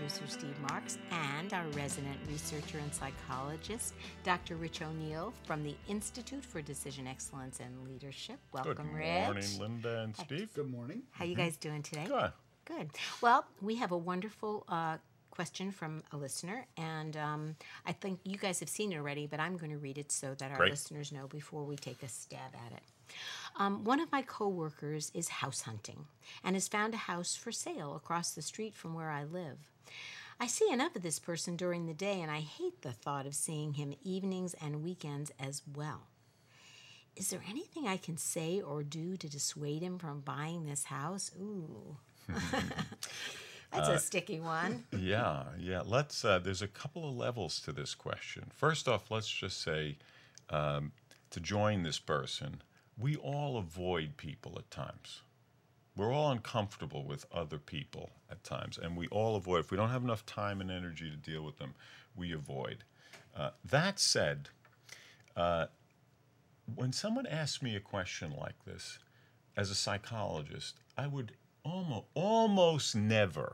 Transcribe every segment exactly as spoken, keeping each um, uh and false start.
producer Steve Marks and our resident researcher and psychologist, Doctor Rich O'Neill from the Institute for Decision Excellence and Leadership. Welcome, Good Rich. morning, Linda and Steve. Good morning. How you guys doing today? Good. Good. Well, we have a wonderful uh, question from a listener, and um, I think you guys have seen it already, but I'm going to read it so that our Great. listeners know before we take a stab at it. Um, one of my coworkers is house hunting and has found a house for sale across the street from where I live. I see enough of this person during the day, and I hate the thought of seeing him evenings and weekends as well. Is there anything I can say or do to dissuade him from buying this house? Ooh. That's Uh, a sticky one. Yeah, yeah. Let's. Uh, there's a couple of levels to this question. First off, let's just say, um, to join this person, we all avoid people at times. We're all uncomfortable with other people at times, and we all avoid. If we don't have enough time and energy to deal with them, we avoid. Uh, that said, uh, when someone asks me a question like this, as a psychologist, I would almost almost never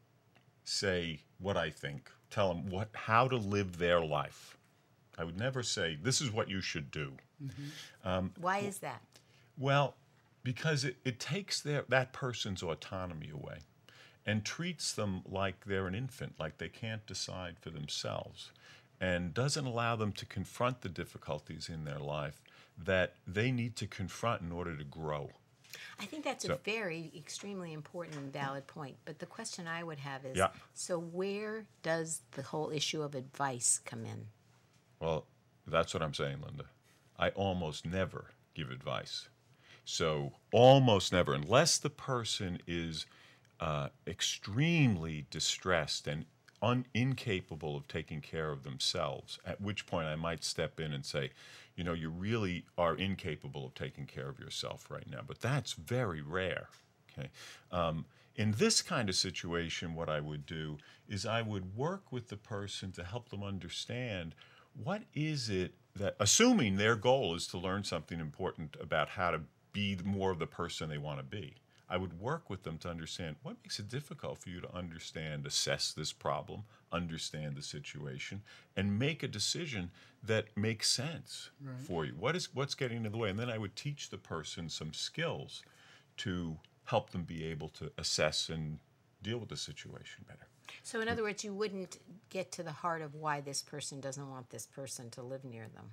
say what I think. Tell them what how to live their life. I would never say this is what you should do. Um, Why is that? Well, because it, it takes their that person's autonomy away and treats them like they're an infant, like they can't decide for themselves, and doesn't allow them to confront the difficulties in their life that they need to confront in order to grow. I think that's a So- very extremely important and valid point. But the question I would have is, Yeah. so where does the whole issue of advice come in? Well, that's what I'm saying, Linda. I almost never give advice. So almost never, unless the person is uh, extremely distressed and un- incapable of taking care of themselves, at which point I might step in and say, you know, you really are incapable of taking care of yourself right now. But that's very rare. Okay. Um, in this kind of situation, what I would do is I would work with the person to help them understand what is it that, assuming their goal is to learn something important about how to be more of the person they want to be, I would work with them to understand what makes it difficult for you to understand, assess this problem, understand the situation, and make a decision that makes sense Right. for you. What is what's getting in the way? And then I would teach the person some skills to help them be able to assess and deal with the situation better. So in other words, you wouldn't get to the heart of why this person doesn't want this person to live near them.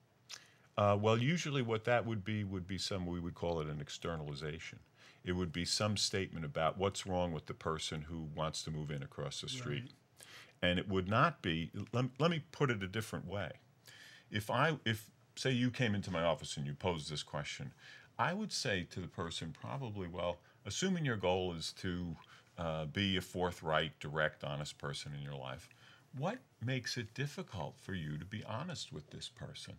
Uh, well, usually what that would be would be some, we would call it an externalization. It would be some statement about what's wrong with the person who wants to move in across the street. Right. And it would not be, let, let me put it a different way. If I, if say you came into my office and you posed this question, I would say to the person probably, well, assuming your goal is to uh, be a forthright, direct, honest person in your life, what makes it difficult for you to be honest with this person?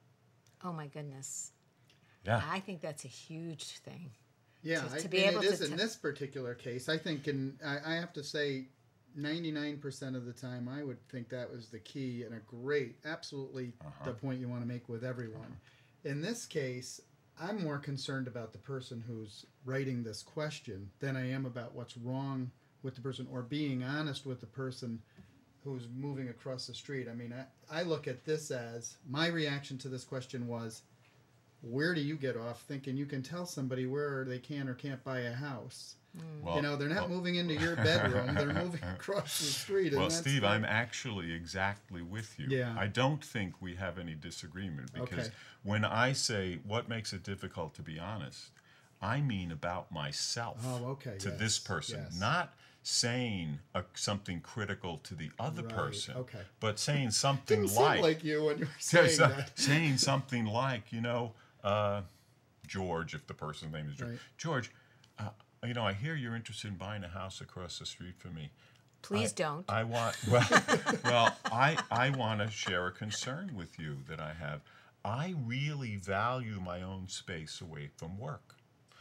Oh my goodness. Yeah. I think that's a huge thing. Yeah, To- I, to be and able it is to in t- this particular case. I think, in I, I have to say, ninety-nine percent of the time, I would think that was the key and a great, absolutely Uh-huh. the point you want to make with everyone. In this case, I'm more concerned about the person who's writing this question than I am about what's wrong with the person or being honest with the person who's moving across the street. I mean, I, I look at this as my reaction to this question was, where do you get off thinking you can tell somebody where they can or can't buy a house? Well, You know, they're not well- moving into your bedroom; they're moving across the street. And Well, that's Steve, the- I'm actually exactly with you. Yeah. I don't think we have any disagreement because Okay. when I say what makes it difficult to be honest, I mean about myself Oh, okay, to yes, this person, yes. not saying a, something critical to the other Right, person, okay. but saying something didn't like, seem like you when you were Yeah, saying so- that. saying something like, you know, uh, George, if the person's name is George, Right. George, uh, you know, I hear you're interested in buying a house across the street from me. Please I- don't. I want well, well, I I want to share a concern with you that I have. I really value my own space away from work.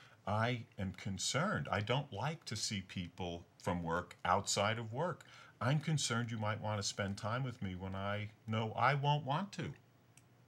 I am concerned. I don't like to see people from work outside of work. I'm concerned you might want to spend time with me when I know I won't want to.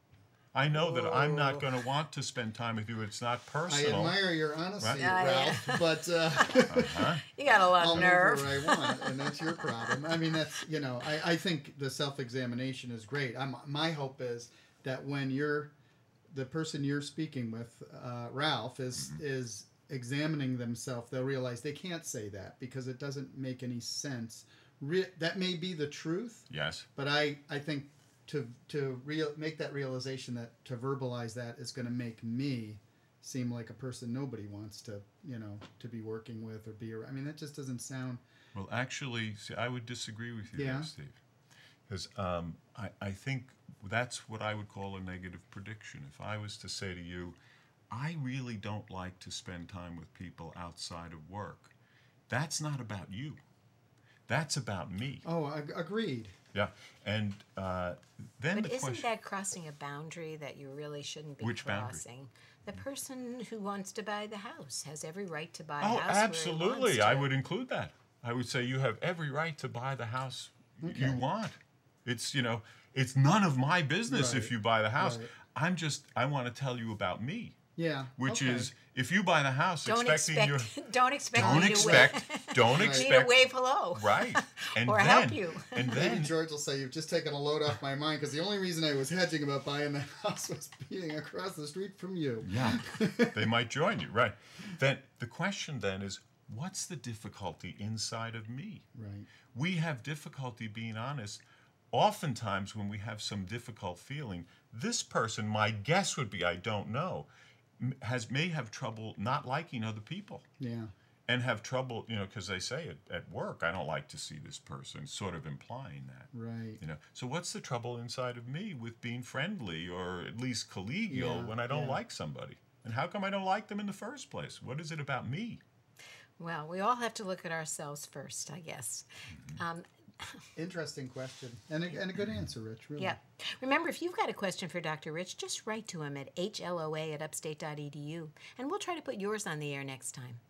I know that I'm not going to want to spend time with you. It's not I personal. admire your honesty, Right? Yeah, Ralph, yeah. but uh, Uh-huh. You got a lot I'll of move nerve. where I want, and that's your problem. I mean, that's you know, I, I think the self-examination is great. I'm my hope is that when you're the person you're speaking with, uh, Ralph, is Mm-hmm. is examining themselves, they'll realize they can't say that because it doesn't make any sense. Re- that may be the truth, Yes. but I I think to to real make that realization that to verbalize that is going to make me seem like a person nobody wants to you know to be working with or be around. I mean, that just doesn't sound. Well, actually, see, I would disagree with you Yeah. there, Steve. Because um, I, I think that's what I would call a negative prediction. If I was to say to you, I really don't like to spend time with people outside of work, that's not about you. That's about me. Oh, ag- agreed. Yeah. And uh, then But the isn't question. that crossing a boundary that you really shouldn't be Which boundary? crossing? The person who wants to buy the house has every right to buy a Oh, house. where he absolutely. wants I to. would include that. I would say you have every right to buy the house you Okay. want. It's, you know, it's none of my business if Right. you buy the house. Right. I'm just, I want to tell you about me, Yeah. which okay. is if you buy the house Don't expecting expect. you Don't expect. don't me expect, To wave, don't me to expect, wave hello. right. And Or then, help you. and Maybe then, George will say you've just taken a load off my mind because the only reason I was hedging about buying the house was being across the street from you. yeah, they might join you, right. Then the question then is, what's the difficulty inside of me? Right. We have difficulty being honest. Oftentimes, when we have some difficult feeling, this person, my guess would be, I don't know, m- has may have trouble not liking other people, Yeah. and have trouble, you know, because they say it at work, I don't like to see this person, sort of implying that. Right. You know, so what's the trouble inside of me with being friendly or at least collegial Yeah, when I don't yeah. like somebody? And how come I don't like them in the first place? What is it about me? Well, we all have to look at ourselves first, I guess. Mm-hmm. Um, Interesting question and a, and a good answer, Rich. Really. Yeah. Remember, if you've got a question for Doctor Rich, just write to him at h l o a at upstate dot e d u, and we'll try to put yours on the air next time.